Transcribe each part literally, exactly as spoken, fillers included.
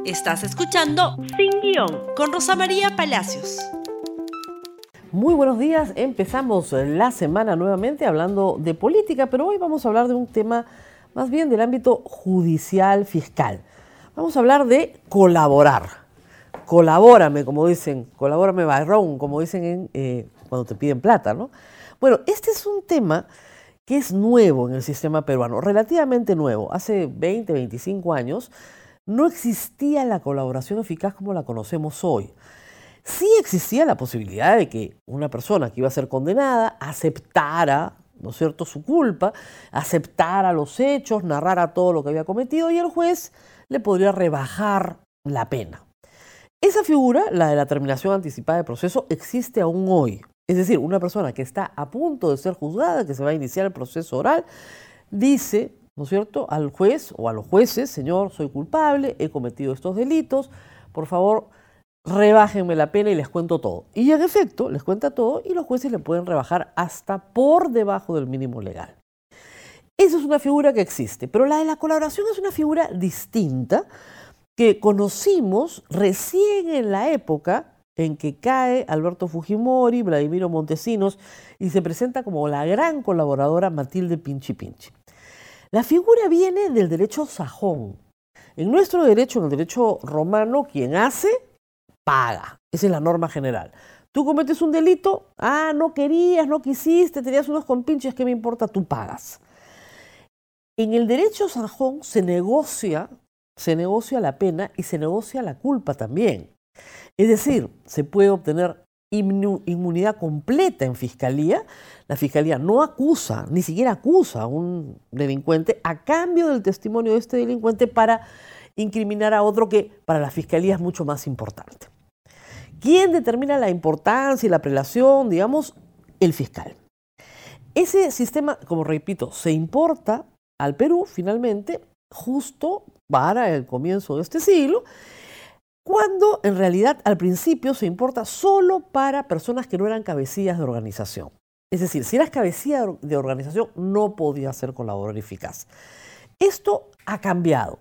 Estás escuchando Sin Guión con Rosa María Palacios. Muy buenos días, empezamos la semana nuevamente hablando de política, pero hoy vamos a hablar de un tema más bien del ámbito judicial fiscal. Vamos a hablar de colaborar. Colabórame, como dicen, colabórame barrón, como dicen en, eh, cuando te piden plata, ¿no? Bueno, este es un tema que es nuevo en el sistema peruano, relativamente nuevo. Hace veinte, veinticinco años no existía la colaboración eficaz como la conocemos hoy. Sí existía la posibilidad de que una persona que iba a ser condenada aceptara, ¿no es cierto?, su culpa, aceptara los hechos, narrara todo lo que había cometido y el juez le podría rebajar la pena. Esa figura, la de la terminación anticipada de proceso, existe aún hoy. Es decir, una persona que está a punto de ser juzgada, que se va a iniciar el proceso oral, dice, ¿no es cierto?, al juez o a los jueces: señor, soy culpable, he cometido estos delitos, por favor, rebájenme la pena y les cuento todo. Y en efecto, les cuenta todo y los jueces le pueden rebajar hasta por debajo del mínimo legal. Esa es una figura que existe, pero la de la colaboración es una figura distinta que conocimos recién en la época en que cae Alberto Fujimori, Vladimiro Montesinos y se presenta como la gran colaboradora Matilde Pinchi Pinchi. La figura viene del derecho sajón. En nuestro derecho, en el derecho romano, quien hace, paga. Esa es la norma general. Tú cometes un delito, ah, no querías, no quisiste, tenías unos compinches, ¿qué me importa? Tú pagas. En el derecho sajón se negocia, se negocia la pena y se negocia la culpa también. Es decir, se puede obtener inmunidad completa en fiscalía. La fiscalía no acusa, ni siquiera acusa a un delincuente a cambio del testimonio de este delincuente para incriminar a otro que para la fiscalía es mucho más importante. ¿Quién determina la importancia y la prelación? Digamos, el fiscal. Ese sistema, como repito, se importa al Perú finalmente justo para el comienzo de este siglo, cuando en realidad al principio se importa solo para personas que no eran cabecillas de organización. Es decir, si eras cabecilla de organización no podías ser colaborador eficaz. Esto ha cambiado.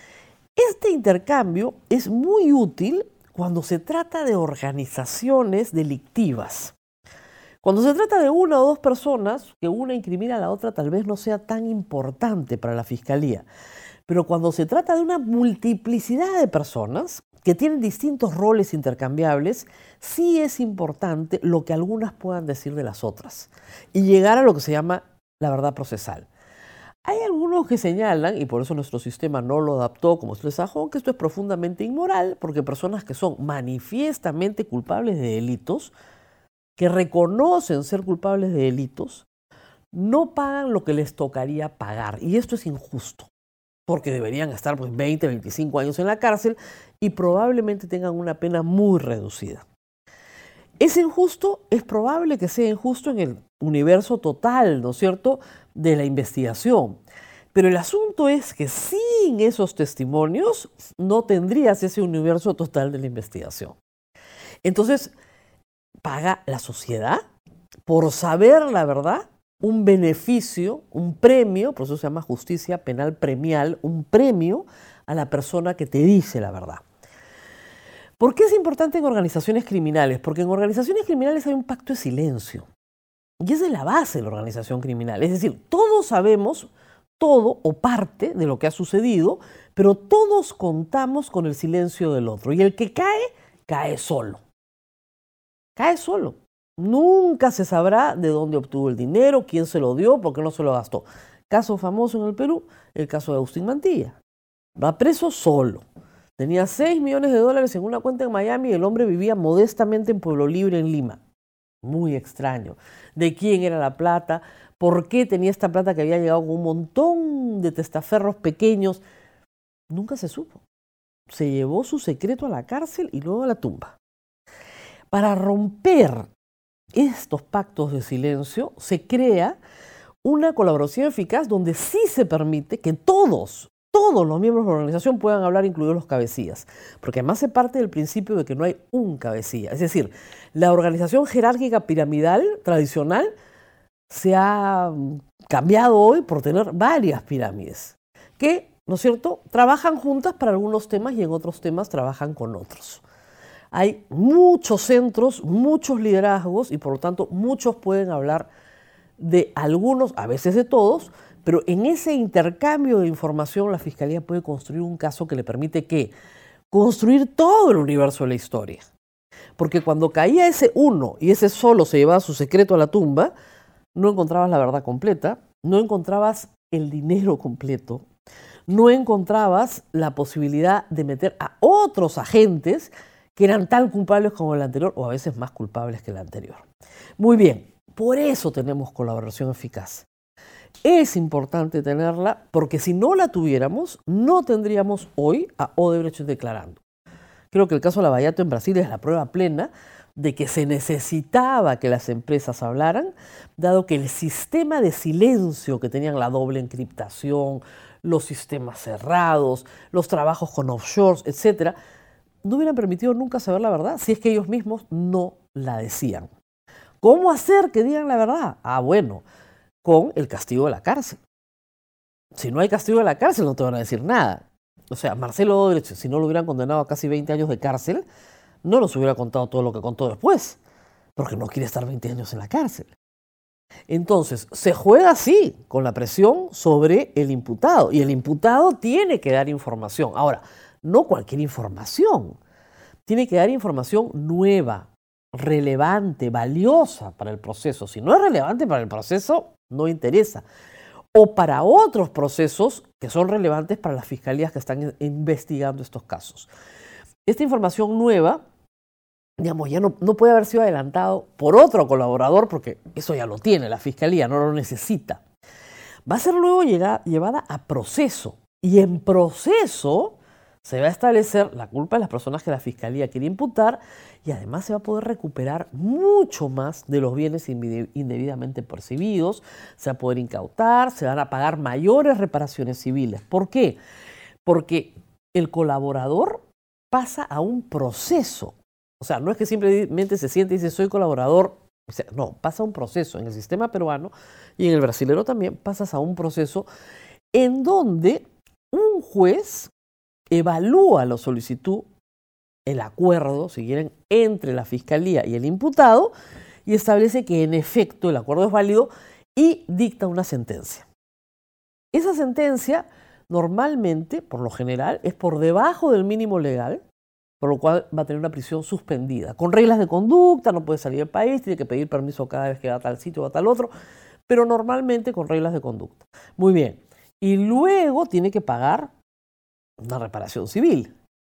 Este intercambio es muy útil cuando se trata de organizaciones delictivas. Cuando se trata de una o dos personas, que una incrimina a la otra tal vez no sea tan importante para la fiscalía. Pero cuando se trata de una multiplicidad de personas que tienen distintos roles intercambiables, sí es importante lo que algunas puedan decir de las otras y llegar a lo que se llama la verdad procesal. Hay algunos que señalan, y por eso nuestro sistema no lo adaptó como el sajón, que esto es profundamente inmoral, porque personas que son manifiestamente culpables de delitos, que reconocen ser culpables de delitos, no pagan lo que les tocaría pagar. Y esto es injusto, porque deberían estar pues, veinte, veinticinco años en la cárcel y probablemente tengan una pena muy reducida. ¿Es injusto? Es probable que sea injusto en el universo total, ¿no es cierto?, de la investigación. Pero el asunto es que sin esos testimonios no tendrías ese universo total de la investigación. Entonces, paga la sociedad por saber la verdad un beneficio, un premio, por eso se llama justicia penal premial, un premio a la persona que te dice la verdad. ¿Por qué es importante en organizaciones criminales? Porque en organizaciones criminales hay un pacto de silencio. Y esa es la base de la organización criminal. Es decir, todos sabemos todo o parte de lo que ha sucedido, pero todos contamos con el silencio del otro. Y el que cae, cae solo. Cae solo. Nunca se sabrá de dónde obtuvo el dinero, quién se lo dio, por qué no se lo gastó. Caso famoso en el Perú, el caso de Agustín Mantilla. Va preso solo. Tenía seis millones de dólares en una cuenta en Miami y el hombre vivía modestamente en Pueblo Libre, en Lima. Muy extraño. ¿De quién era la plata? ¿Por qué tenía esta plata que había llegado con un montón de testaferros pequeños? Nunca se supo. Se llevó su secreto a la cárcel y luego a la tumba. Para romper estos pactos de silencio se crea una colaboración eficaz donde sí se permite que todos, todos los miembros de la organización puedan hablar, incluidos los cabecillas, porque además se parte del principio de que no hay un cabecilla. Es decir, la organización jerárquica piramidal tradicional se ha cambiado hoy por tener varias pirámides que ¿no es cierto?, trabajan juntas para algunos temas y en otros temas trabajan con otros. Hay muchos centros, muchos liderazgos y por lo tanto muchos pueden hablar de algunos, a veces de todos, pero en ese intercambio de información la Fiscalía puede construir un caso que le permite ¿qué? Construir todo el universo de la historia. Porque cuando caía ese uno y ese solo se llevaba su secreto a la tumba, no encontrabas la verdad completa, no encontrabas el dinero completo, no encontrabas la posibilidad de meter a otros agentes que eran tan culpables como el anterior o a veces más culpables que el anterior. Muy bien, por eso tenemos colaboración eficaz. Es importante tenerla porque si no la tuviéramos, no tendríamos hoy a Odebrecht declarando. Creo que el caso Lava-Jato en Brasil es la prueba plena de que se necesitaba que las empresas hablaran, dado que el sistema de silencio que tenían, la doble encriptación, los sistemas cerrados, los trabajos con offshores, etcétera, no hubieran permitido nunca saber la verdad si es que ellos mismos no la decían. ¿Cómo hacer que digan la verdad? Ah, bueno, con el castigo de la cárcel. Si no hay castigo de la cárcel, no te van a decir nada. O sea, Marcelo Odebrecht, si no lo hubieran condenado a casi veinte años de cárcel, no nos hubiera contado todo lo que contó después, porque no quiere estar veinte años en la cárcel. Entonces, se juega así, con la presión sobre el imputado, y el imputado tiene que dar información. Ahora, no cualquier información, tiene que dar información nueva, relevante, valiosa para el proceso. Si no es relevante para el proceso, no interesa. O para otros procesos que son relevantes para las fiscalías que están investigando estos casos. Esta información nueva, digamos, ya no, no puede haber sido adelantado por otro colaborador porque eso ya lo tiene la fiscalía, no lo necesita. Va a ser luego llegada, llevada a proceso y en proceso se va a establecer la culpa de las personas que la fiscalía quiere imputar y además se va a poder recuperar mucho más de los bienes indebidamente percibidos, se va a poder incautar, se van a pagar mayores reparaciones civiles. ¿Por qué? Porque el colaborador pasa a un proceso. O sea, no es que simplemente se siente y dice soy colaborador. O sea, no, pasa a un proceso. En el sistema peruano y en el brasilero también pasas a un proceso en donde un juez evalúa la solicitud, el acuerdo, si quieren, entre la fiscalía y el imputado y establece que en efecto el acuerdo es válido y dicta una sentencia. Esa sentencia normalmente, por lo general, es por debajo del mínimo legal, por lo cual va a tener una prisión suspendida, con reglas de conducta, no puede salir del país, tiene que pedir permiso cada vez que va a tal sitio o a tal otro, pero normalmente con reglas de conducta. Muy bien. Y luego tiene que pagar una reparación civil.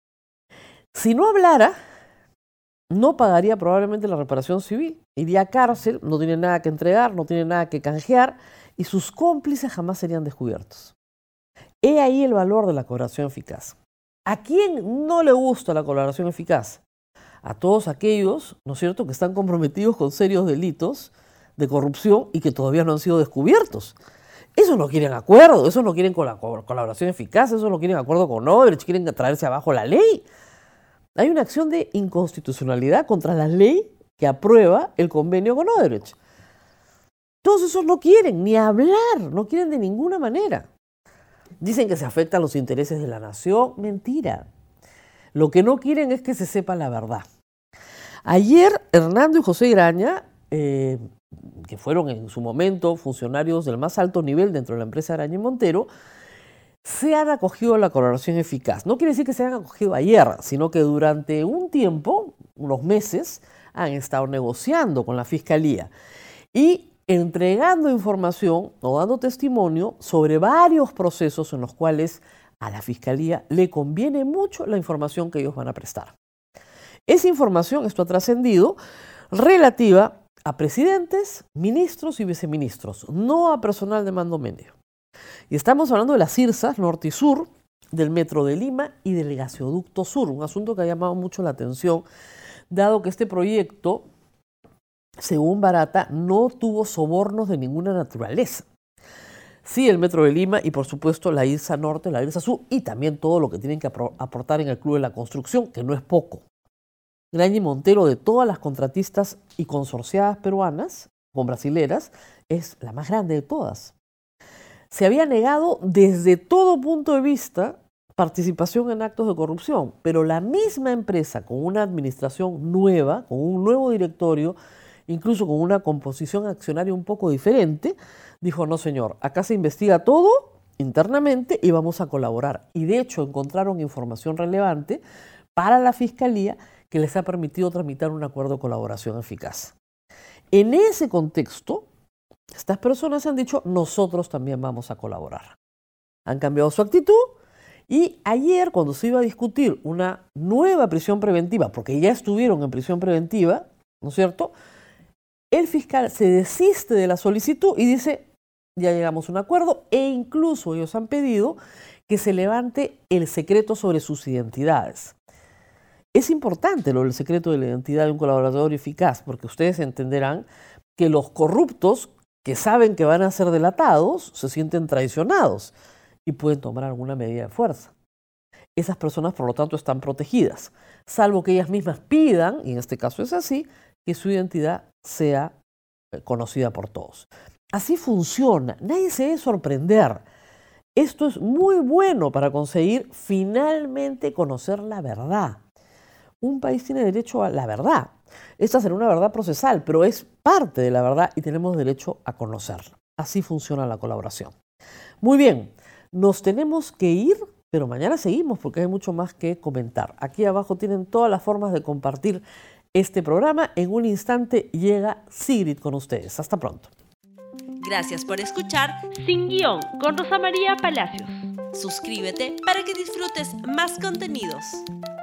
Si no hablara, no pagaría probablemente la reparación civil, iría a cárcel, no tiene nada que entregar, no tiene nada que canjear y sus cómplices jamás serían descubiertos. He ahí el valor de la colaboración eficaz. ¿A quién no le gusta la colaboración eficaz? A todos aquellos, ¿no es cierto?, que están comprometidos con serios delitos de corrupción y que todavía no han sido descubiertos. Esos no quieren acuerdo, esos no quieren colaboración eficaz, esos no quieren acuerdo con Odebrecht, quieren traerse abajo la ley. Hay una acción de inconstitucionalidad contra la ley que aprueba el convenio con Odebrecht. Todos esos no quieren ni hablar, no quieren de ninguna manera. Dicen que se afectan los intereses de la nación. Mentira. Lo que no quieren es que se sepa la verdad. Ayer, Hernando y José Iraña, eh, que fueron en su momento funcionarios del más alto nivel dentro de la empresa Araña y Montero, se han acogido a la colaboración eficaz. No quiere decir que se hayan acogido ayer, sino que durante un tiempo, unos meses, han estado negociando con la Fiscalía y entregando información o dando testimonio sobre varios procesos en los cuales a la Fiscalía le conviene mucho la información que ellos van a prestar. Esa información, esto ha trascendido, relativa a presidentes, ministros y viceministros, no a personal de mando medio. Y estamos hablando de las CIRSAs norte y sur, del Metro de Lima y del Gasoducto Sur, un asunto que ha llamado mucho la atención, dado que este proyecto, según Barata, no tuvo sobornos de ninguna naturaleza. Sí, el Metro de Lima y por supuesto la IRSA Norte, la IRSA Sur y también todo lo que tienen que aportar en el Club de la Construcción, que no es poco. Graña y Montero, de todas las contratistas y consorciadas peruanas, con brasileras, es la más grande de todas. se había negado desde todo punto de vista participación en actos de corrupción, pero la misma empresa con una administración nueva, con un nuevo directorio, incluso con una composición accionaria un poco diferente, dijo, no señor, acá se investiga todo internamente y vamos a colaborar. Y de hecho encontraron información relevante para la Fiscalía que les ha permitido tramitar un acuerdo de colaboración eficaz. En ese contexto, estas personas han dicho, nosotros también vamos a colaborar. Han cambiado su actitud y ayer, cuando se iba a discutir una nueva prisión preventiva, porque ya estuvieron en prisión preventiva, ¿no es cierto?, el fiscal se desiste de la solicitud y dice, ya llegamos a un acuerdo, e incluso ellos han pedido que se levante el secreto sobre sus identidades. Es importante lo del secreto de la identidad de un colaborador eficaz, porque ustedes entenderán que los corruptos que saben que van a ser delatados se sienten traicionados y pueden tomar alguna medida de fuerza. Esas personas, por lo tanto, están protegidas, salvo que ellas mismas pidan, y en este caso es así, que su identidad sea conocida por todos. Así funciona, nadie se debe sorprender. Esto es muy bueno para conseguir finalmente conocer la verdad. Un país tiene derecho a la verdad. Esta será una verdad procesal, pero es parte de la verdad y tenemos derecho a conocerla. Así funciona la colaboración. Muy bien, nos tenemos que ir, pero mañana seguimos porque hay mucho más que comentar. Aquí abajo tienen todas las formas de compartir este programa. En un instante llega Sigrid con ustedes. Hasta pronto. Gracias por escuchar Sin Guión con Rosa María Palacios. Suscríbete para que disfrutes más contenidos.